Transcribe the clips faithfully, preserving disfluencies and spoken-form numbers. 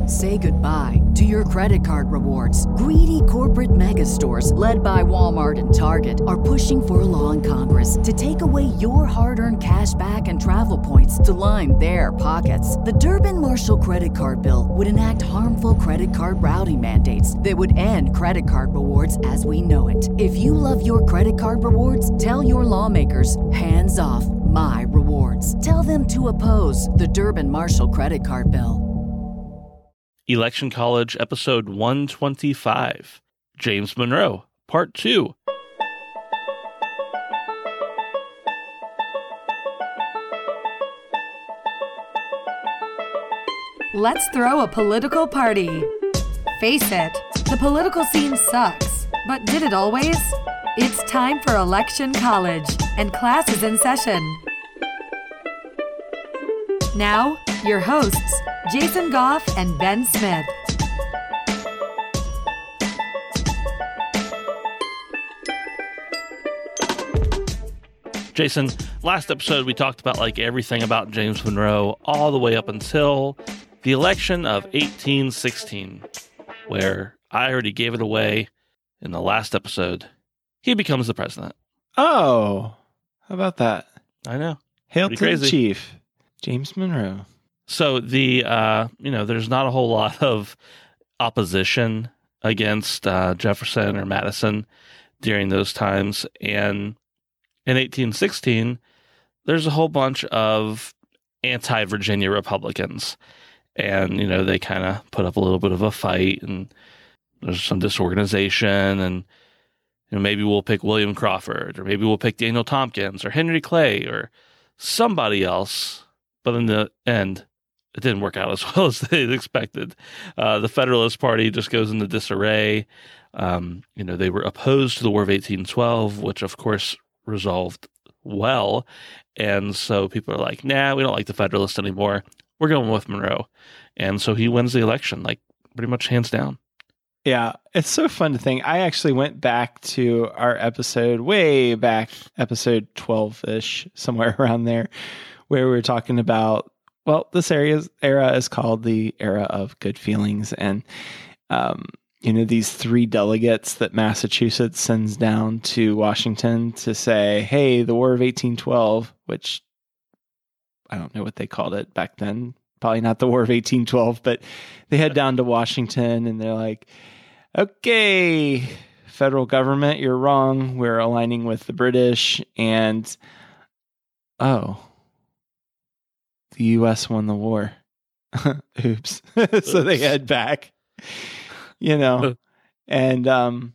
Say goodbye to your credit card rewards. Greedy corporate mega stores, led by Walmart and Target, are pushing for a law in Congress to take away your hard-earned cash back and travel points to line their pockets. The Durbin-Marshall credit card bill would enact harmful credit card routing mandates that would end credit card rewards as we know it. If you love your credit card rewards, tell your lawmakers, hands off my rewards. Tell them to oppose the Durbin-Marshall credit card bill. Election College, episode one twenty-five, James Monroe, part two. Let's throw a political party. Face it, the political scene sucks, but did it always? It's time for Election College, and class is in session. Now, your hosts, Jason Goff and Ben Smith. Jason, last episode we talked about like everything about James Monroe all the way up until the election of eighteen sixteen, where I already gave it away in the last episode. He becomes the president. Oh, how about that? I know. Hail Pretty to crazy. the chief, James Monroe. So the, uh, you know, there's not a whole lot of opposition against uh, Jefferson or Madison during those times. And in eighteen sixteen, there's a whole bunch of anti-Virginia Republicans. And, you know, they kind of put up a little bit of a fight, and there's some disorganization, and you know, maybe we'll pick William Crawford, or maybe we'll pick Daniel Tompkins, or Henry Clay, or somebody else. But in the end, it didn't work out as well as they expected. Uh, the Federalist Party just goes into disarray. Um, you know, they were opposed to the War of eighteen twelve, which of course resolved well. And so people are like, nah, we don't like the Federalists anymore. We're going with Monroe. And so he wins the election, like pretty much hands down. Yeah, it's so fun to think. I actually went back to our episode, way back, episode twelve-ish, somewhere around there, where we were talking about, well, this area's, era is called the era of good feelings. And, um, you know, these three delegates that Massachusetts sends down to Washington to say, hey, the War of eighteen twelve, which I don't know what they called it back then. Probably not the War of eighteen twelve, but they head down to Washington and they're like, okay, federal government, you're wrong. We're aligning with the British. And, oh, the U S won the war. Oops. So they head back, you know, and um,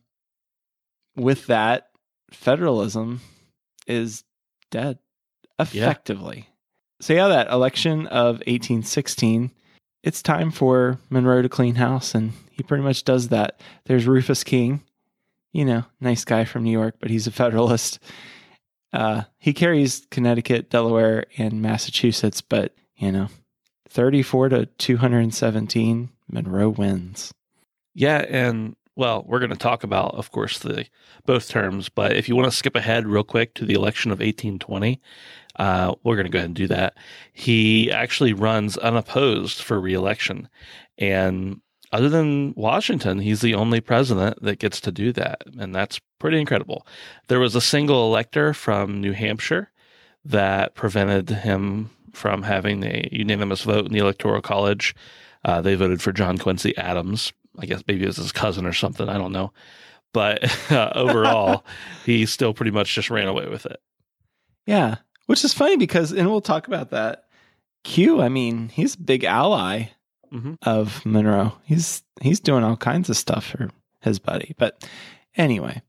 with that, federalism is dead effectively. Yeah. So yeah, that election of eighteen sixteen, it's time for Monroe to clean house, and he pretty much does that. There's Rufus King, you know, nice guy from New York, but he's a Federalist. Uh, he carries Connecticut, Delaware, and Massachusetts, but, you know, thirty-four to two hundred seventeen, Monroe wins. Yeah, and, well, we're going to talk about, of course, the both terms, but if you want to skip ahead real quick to the election of eighteen twenty, uh, we're going to go ahead and do that. He actually runs unopposed for re-election, and other than Washington, he's the only president that gets to do that, and that's pretty incredible. There was a single elector from New Hampshire that prevented him from having a unanimous vote in the Electoral College. Uh, they voted for John Quincy Adams. I guess maybe it was his cousin or something. I don't know. But uh, overall, he still pretty much just ran away with it. Yeah, which is funny because, and we'll talk about that, Q, I mean, he's a big ally mm-hmm. of Monroe. He's he's doing all kinds of stuff for his buddy. But anyway,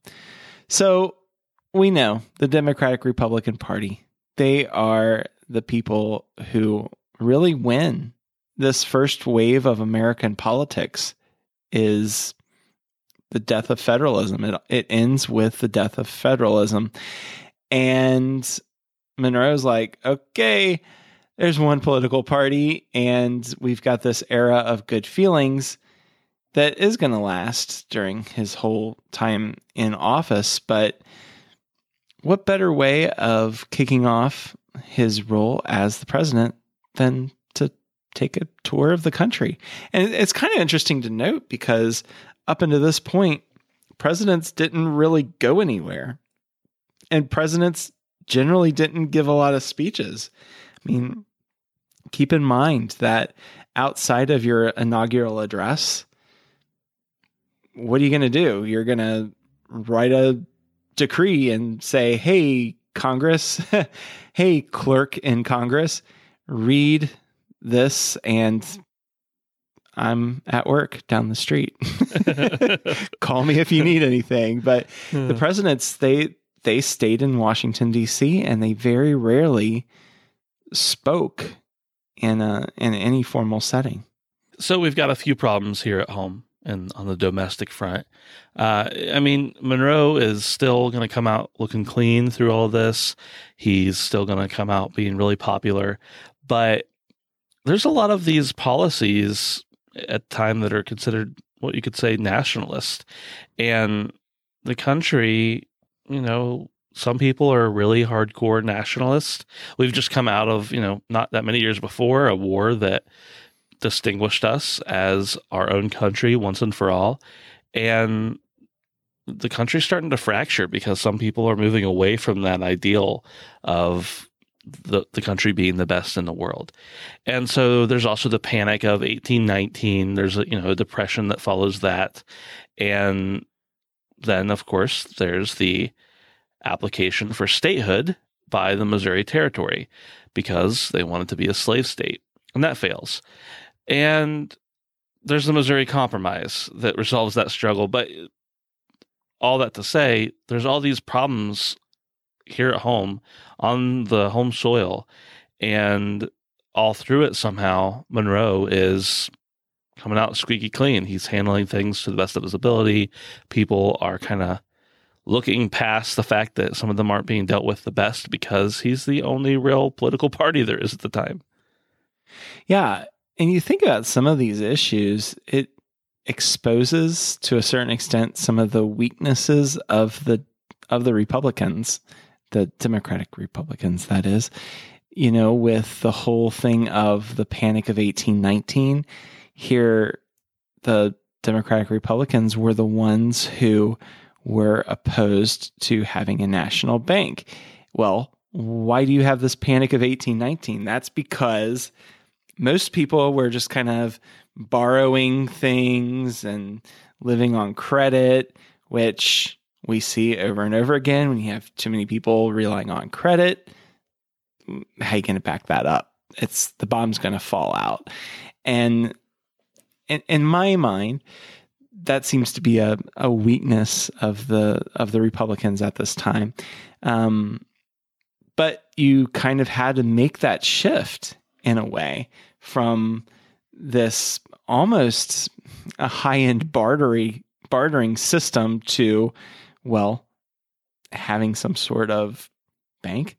so we know the Democratic Republican Party, they are the people who really win this first wave of American politics. Is the death of federalism. It it ends with the death of federalism. And Monroe's like, okay, there's one political party, and we've got this era of good feelings that is going to last during his whole time in office. But what better way of kicking off his role as the president than to take a tour of the country. And it's kind of interesting to note because up until this point, presidents didn't really go anywhere. And presidents generally didn't give a lot of speeches. I mean, keep in mind that outside of your inaugural address, what are you going to do? You're going to write a decree and say, hey, Congress, hey, clerk in Congress, read this and I'm at work down the street. Call me if you need anything. But hmm. the presidents, they they stayed in Washington, D C, and they very rarely spoke in a, in any formal setting. So we've got a few problems here at home and on the domestic front. Uh, I mean, Monroe is still going to come out looking clean through all of this. He's still going to come out being really popular. But there's a lot of these policies at time that are considered what you could say nationalist. And the country, you know, some people are really hardcore nationalists. We've just come out of, you know, not that many years before, a war that distinguished us as our own country once and for all. And the country's starting to fracture because some people are moving away from that ideal of the, the country being the best in the world. And so there's also the panic of eighteen nineteen. There's a, you know, a depression that follows that. And then, of course, there's the application for statehood by the Missouri Territory because they wanted to be a slave state. And that fails. And there's the Missouri Compromise that resolves that struggle. But all that to say, there's all these problems here at home on the home soil. And all through it, somehow, Monroe is coming out squeaky clean. He's handling things to the best of his ability. People are kind of looking past the fact that some of them aren't being dealt with the best because he's the only real political party there is at the time. Yeah. And you think about some of these issues, it exposes to a certain extent some of the weaknesses of the of the Republicans, the Democratic Republicans, that is, you know, with the whole thing of the Panic of eighteen nineteen. Here, the Democratic Republicans were the ones who were opposed to having a national bank. Well, why do you have this Panic of eighteen nineteen? That's because most people were just kind of borrowing things and living on credit, which we see over and over again. When you have too many people relying on credit, how are you going to back that up? It's the bomb's going to fall out. And in, in my mind, that seems to be a, a weakness of the of the Republicans at this time. Um, but you kind of had to make that shift in a way from this almost a high-end bartering, bartering system to, well, having some sort of bank.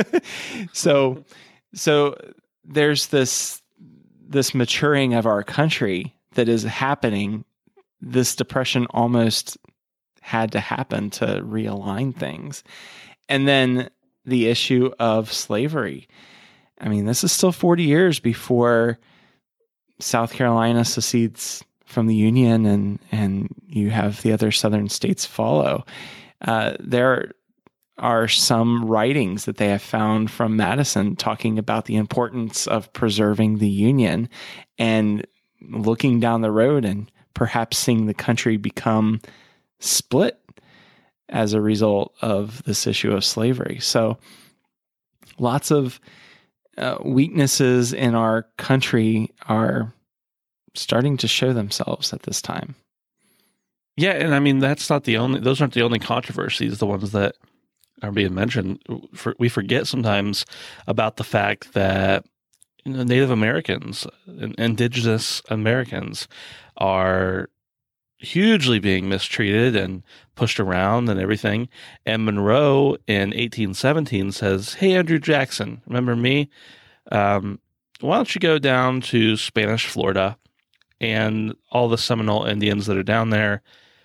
so, so there's this this maturing of our country that is happening. This depression almost had to happen to realign things. And then the issue of slavery. I mean, this is still forty years before South Carolina secedes from the Union and, and you have the other southern states follow. Uh, there are some writings that they have found from Madison talking about the importance of preserving the Union and looking down the road and perhaps seeing the country become split as a result of this issue of slavery. So lots of uh, weaknesses in our country are starting to show themselves at this time. Yeah, and I mean, that's not the only, those aren't the only controversies, the ones that are being mentioned. For, we forget sometimes about the fact that, you know, Native Americans and indigenous Americans are hugely being mistreated and pushed around and everything. And Monroe in eighteen seventeen says, "Hey, Andrew Jackson, remember me? Um, why don't you go down to Spanish Florida and all the Seminole Indians that are down there,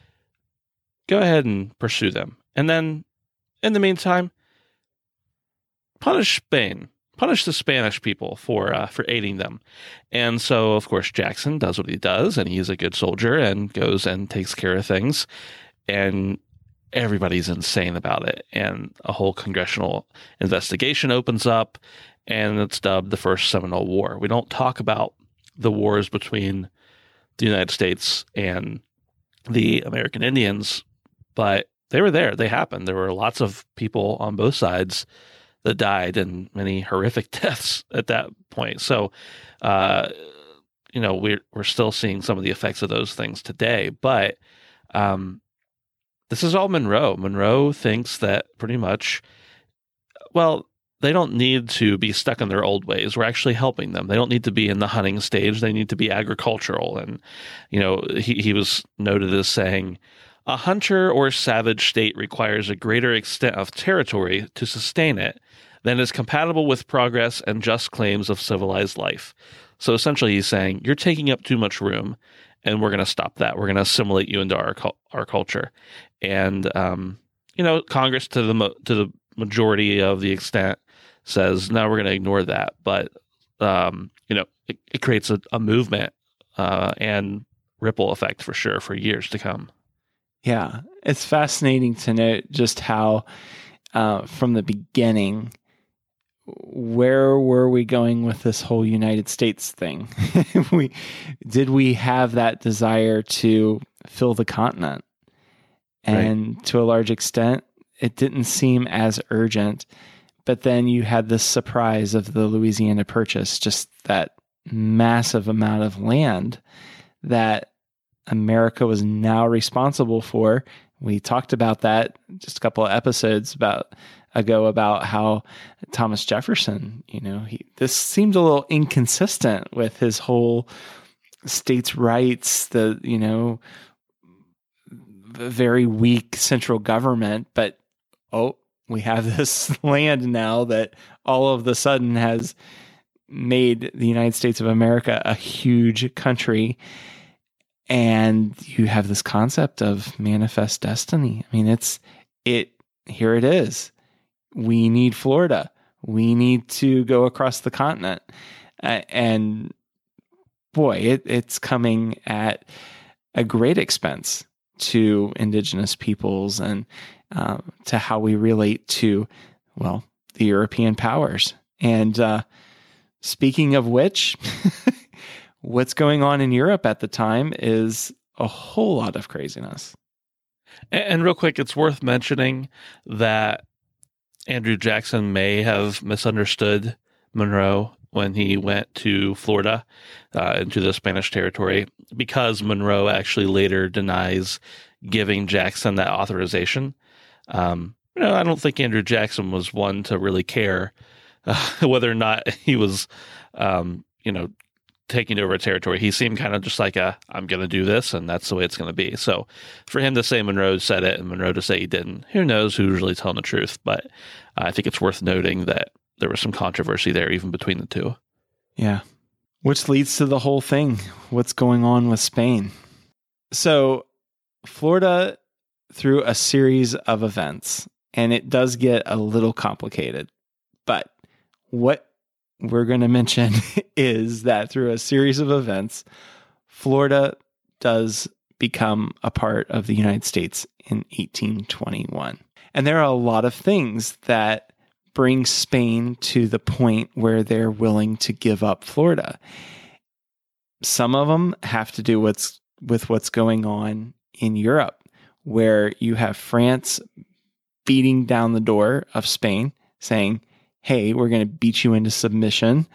go ahead and pursue them. And then in the meantime, punish Spain, punish the Spanish people for uh, for aiding them. And so, of course, Jackson does what he does, and he's a good soldier and goes and takes care of things. And everybody's insane about it. And a whole congressional investigation opens up, and it's dubbed the First Seminole War. We don't talk about the wars between the United States and the American Indians, but they were there. They happened. There were lots of people on both sides that died, and many horrific deaths at that point. So, uh, you know, we're we're still seeing some of the effects of those things today. But um, this is all Monroe. Monroe thinks that pretty much, well, they don't need to be stuck in their old ways. We're actually helping them. They don't need to be in the hunting stage. They need to be agricultural. And, you know, he, he was noted as saying, a hunter or savage state requires a greater extent of territory to sustain it than is compatible with progress and just claims of civilized life. So essentially he's saying, you're taking up too much room, and we're going to stop that. We're going to assimilate you into our our culture. And, um, you know, Congress, to the to the majority of the extent, says, no, we're going to ignore that. But, um, you know, it, it creates a, a movement uh, and ripple effect for sure for years to come. Yeah, it's fascinating to note just how, uh, from the beginning, where were we going with this whole United States thing? we did we have that desire to fill the continent? And right. To a large extent, it didn't seem as urgent. But then you had this surprise of the Louisiana Purchase, just that massive amount of land that America was now responsible for. We talked about that just a couple of episodes about ago about how Thomas Jefferson, you know, he, this seemed a little inconsistent with his whole states' rights, the, you know, the very weak central government. But, oh, we have this land now that all of a sudden has made the United States of America a huge country. And you have this concept of manifest destiny. I mean, it's, it, here it is. We need Florida. We need to go across the continent. Uh, and boy, it, it's coming at a great expense to indigenous peoples and uh, to how we relate to, well, the European powers. And uh, speaking of which, what's going on in Europe at the time is a whole lot of craziness. And, and real quick, it's worth mentioning that Andrew Jackson may have misunderstood Monroe when he went to Florida, uh, into the Spanish territory, because Monroe actually later denies giving Jackson that authorization. Um, you know, I don't think Andrew Jackson was one to really care uh, whether or not he was, um, you know, taking over a territory. He seemed kind of just like a, I'm going to do this, and that's the way it's going to be. So for him to say Monroe said it and Monroe to say he didn't, who knows who's really telling the truth. But I think it's worth noting that there was some controversy there even between the two. Yeah. Which leads to the whole thing. What's going on with Spain? So Florida, through a series of events, and it does get a little complicated, but what we're going to mention is that through a series of events, Florida does become a part of the United States in eighteen twenty-one. And there are a lot of things that bring Spain to the point where they're willing to give up Florida. Some of them have to do what's, with what's going on in Europe, where you have France beating down the door of Spain, saying, hey, we're going to beat you into submission,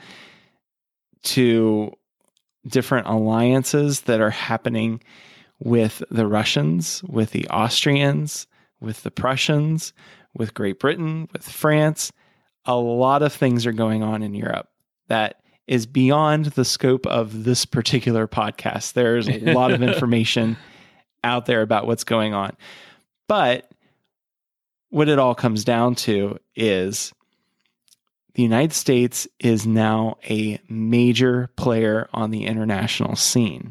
to different alliances that are happening with the Russians, with the Austrians, with the Prussians, with Great Britain, with France. A lot of things are going on in Europe that is beyond the scope of this particular podcast. There's a lot of information out there about what's going on. But what it all comes down to is the United States is now a major player on the international scene.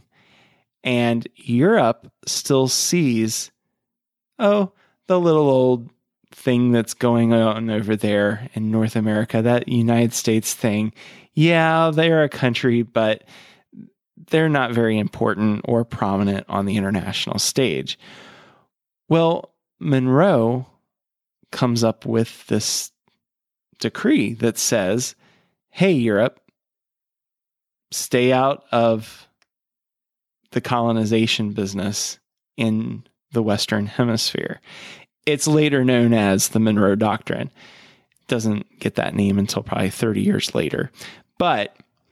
And Europe still sees, oh, the little old thing that's going on over there in North America, that United States thing, yeah, they're a country, but they're not very important or prominent on the international stage. Well, Monroe comes up with this decree that says, hey, Europe, stay out of the colonization business in the Western Hemisphere. It's later known as the Monroe Doctrine. It doesn't get that name until probably thirty years later. But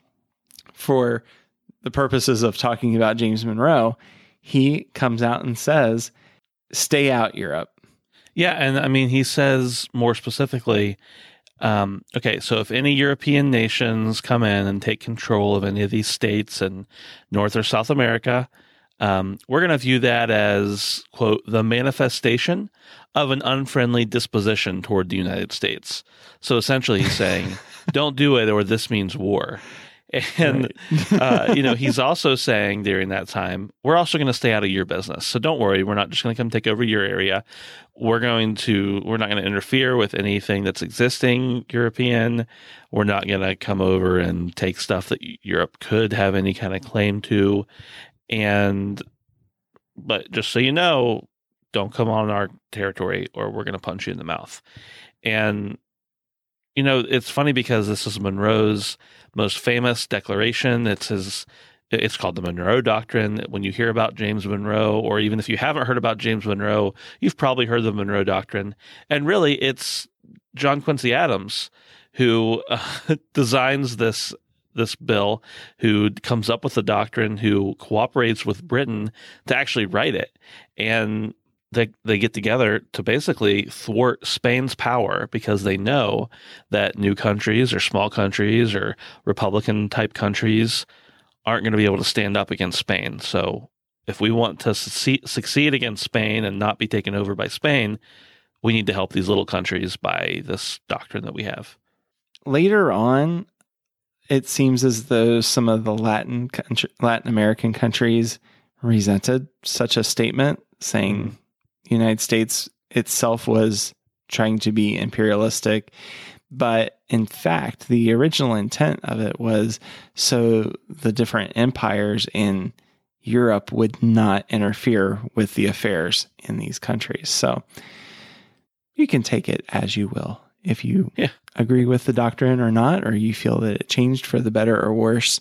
for the purposes of talking about James Monroe, he comes out and says, stay out, Europe. Yeah, and I mean, he says more specifically, um, okay, so if any European nations come in and take control of any of these states in North or South America, um, we're going to view that as, quote, the manifestation of an unfriendly disposition toward the United States. So essentially he's saying, don't do it, or this means war. And, right. uh, you know, he's also saying during that time, we're also going to stay out of your business. So don't worry. We're not just going to come take over your area. We're going to, we're not going to interfere with anything that's existing European. We're not going to come over and take stuff that Europe could have any kind of claim to. And, but just so you know, don't come on our territory or we're going to punch you in the mouth. And, you know, it's funny because this is Monroe's most famous declaration. It's his, it's called the Monroe Doctrine. When you hear about James Monroe, or even if you haven't heard about James Monroe, you've probably heard the Monroe Doctrine. And really, it's John Quincy Adams who uh, designs this this bill, who comes up with the doctrine, who cooperates with Britain to actually write it. And They, they get together to basically thwart Spain's power because they know that new countries or small countries or Republican-type countries aren't going to be able to stand up against Spain. So if we want to succeed, succeed against Spain and not be taken over by Spain, we need to help these little countries by this doctrine that we have. Later on, it seems as though some of the Latin country, Latin American countries resented such a statement, saying mm-hmm. the United States itself was trying to be imperialistic. But in fact, the original intent of it was so the different empires in Europe would not interfere with the affairs in these countries. So you can take it as you will. If you yeah. agree with the doctrine or not, or you feel that it changed for the better or worse,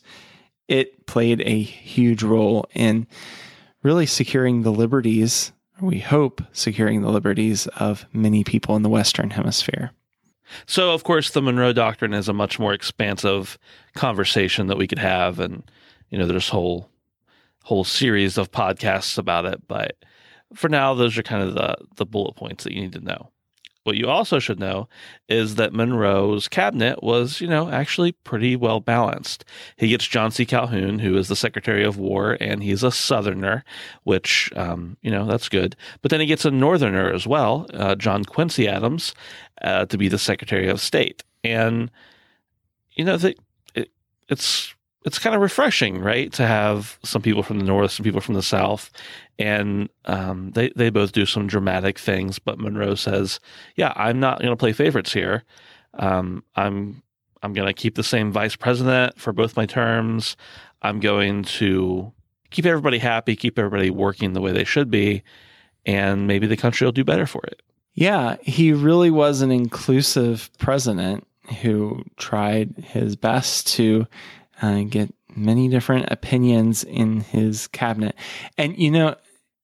it played a huge role in really securing the liberties, or we hope securing the liberties of many people in the Western Hemisphere. So, of course, the Monroe Doctrine is a much more expansive conversation that we could have. And, you know, there's whole whole series of podcasts about it. But for now, those are kind of the, the bullet points that you need to know. What you also should know is that Monroe's cabinet was, you know, actually pretty well balanced. He gets John C. Calhoun, who is the Secretary of War, and he's a Southerner, which, um, you know, that's good. But then he gets a Northerner as well, uh, John Quincy Adams, uh, to be the Secretary of State. And, you know, the, it, it's it's kind of refreshing, right, to have some people from the North, some people from the South. And um, they, they both do some dramatic things, but Monroe says, yeah, I'm not going to play favorites here. Um, I'm I'm going to keep the same vice president for both my terms. I'm going to keep everybody happy, keep everybody working the way they should be, and maybe the country will do better for it. Yeah, he really was an inclusive president who tried his best to uh, get many different opinions in his cabinet. And, you know,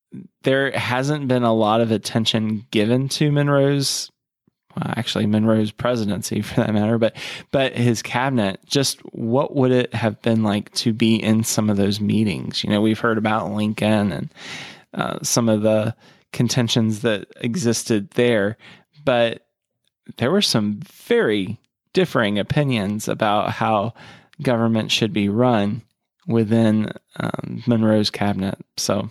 there hasn't been a lot of attention given to Monroe's, well, actually Monroe's presidency for that matter, but but his cabinet. Just what would it have been like to be in some of those meetings? You know, we've heard about Lincoln and uh, some of the contentions that existed there, but there were some very differing opinions about how government should be run within um, Monroe's cabinet. So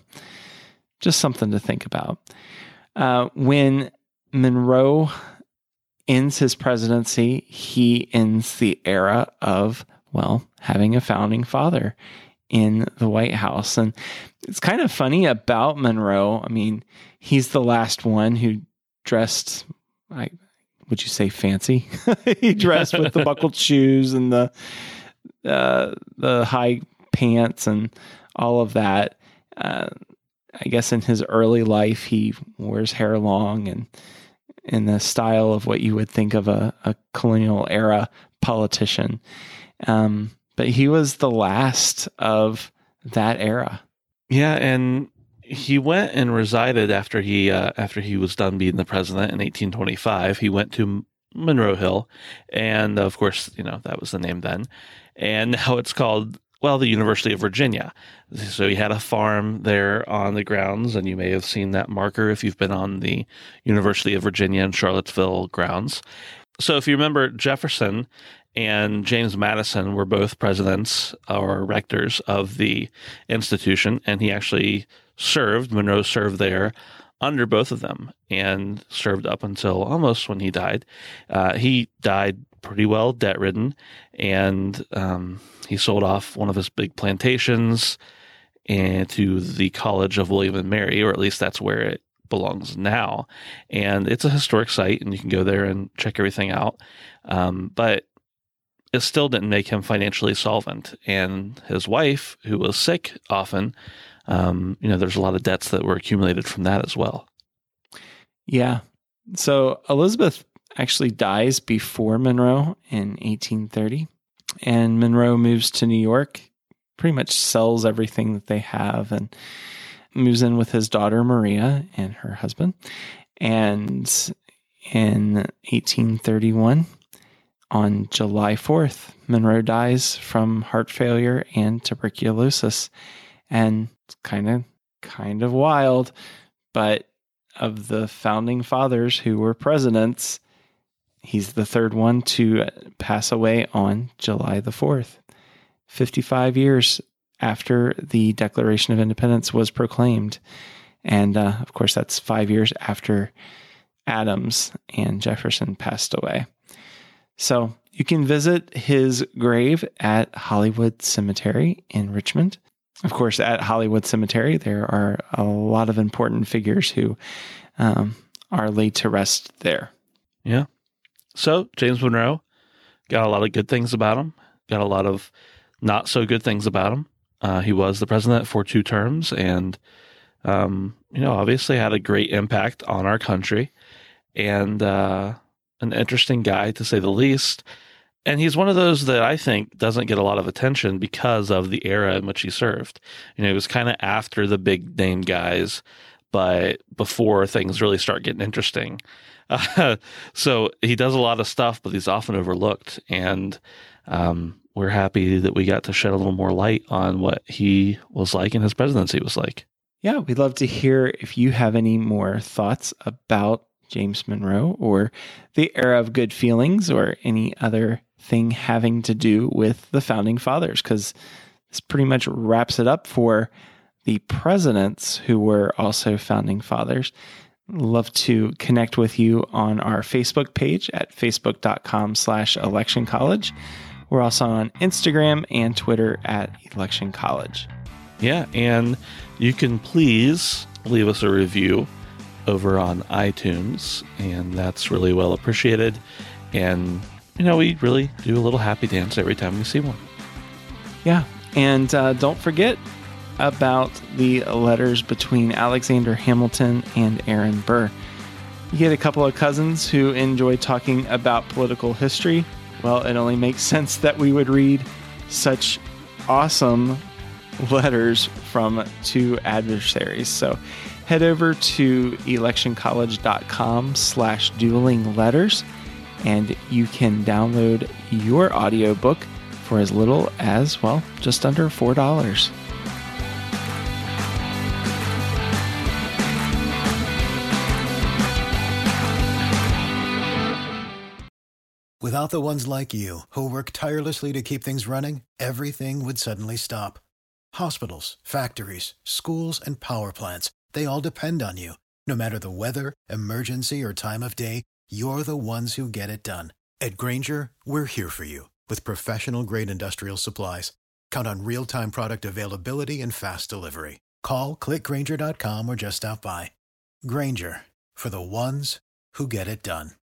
just something to think about. Uh, when Monroe ends his presidency, he ends the era of, well, having a founding father in the White House. And it's kind of funny about Monroe. I mean, he's the last one who dressed I would you say fancy? He dressed with the buckled shoes and the uh, the high pants and all of that. Uh, I guess in his early life, he wears hair long and in the style of what you would think of a, a colonial era politician. Um, but he was the last of that era. Yeah, and he went and resided after he uh, after he was done being the president in eighteen twenty-five. He went to Monroe Hill, and of course, you know, that was the name then. And now it's called, well, the University of Virginia. So he had a farm there on the grounds, and you may have seen that marker if you've been on the University of Virginia in Charlottesville grounds. So if you remember, Jefferson and James Madison were both presidents or rectors of the institution, and he actually served, Monroe served there under both of them and served up until almost when he died. Uh, he died pretty well debt-ridden, and um, he sold off one of his big plantations and to the College of William and Mary, or at least that's where it belongs now. And it's a historic site, and you can go there and check everything out. Um, but it still didn't make him financially solvent. And his wife, who was sick often, um, you know, there's a lot of debts that were accumulated from that as well. Yeah. So Elizabeth actually dies before Monroe in eighteen thirty, and Monroe moves to New York, pretty much sells everything that they have, and moves in with his daughter Maria and her husband. And in eighteen thirty-one, on July fourth, Monroe dies from heart failure and tuberculosis. And it's kind of kind of wild, but of the founding fathers who were presidents, he's the third one to pass away on July the fourth, fifty-five years after the Declaration of Independence was proclaimed. And uh, of course, that's five years after Adams and Jefferson passed away. So you can visit his grave at Hollywood Cemetery in Richmond. Of course, at Hollywood Cemetery, there are a lot of important figures who um, are laid to rest there. Yeah. So James Monroe got a lot of good things about him, got a lot of not so good things about him. Uh, he was the president for two terms and, um, you know, obviously had a great impact on our country and uh, an interesting guy, to say the least. And he's one of those that I think doesn't get a lot of attention because of the era in which he served. You know, it was kind of after the big name guys, but before things really start getting interesting. Uh, so he does a lot of stuff, but he's often overlooked. And um, we're happy that we got to shed a little more light on what he was like and his presidency was like. Yeah, we'd love to hear if you have any more thoughts about James Monroe or the era of good feelings or any other thing having to do with the founding fathers, because this pretty much wraps it up for the presidents who were also founding fathers. Love to connect with you on our Facebook page at facebook.com slash election college. We're also on Instagram and Twitter at Election College. Yeah, and you can please leave us a review over on iTunes, and that's really well appreciated. And, you know, we really do a little happy dance every time we see one. Yeah, and uh, don't forget about the letters between Alexander Hamilton and Aaron Burr. You get a couple of cousins who enjoy talking about political history. Well, it only makes sense that we would read such awesome letters from two adversaries. So head over to electioncollege.com slash dueling letters, and you can download your audiobook for as little as, well, just under four dollars. Without the ones like you, who work tirelessly to keep things running, everything would suddenly stop. Hospitals, factories, schools, and power plants, they all depend on you. No matter the weather, emergency, or time of day, you're the ones who get it done. At Grainger, we're here for you with professional-grade industrial supplies. Count on real-time product availability and fast delivery. Call, click Grainger dot com, or just stop by. Grainger, for the ones who get it done.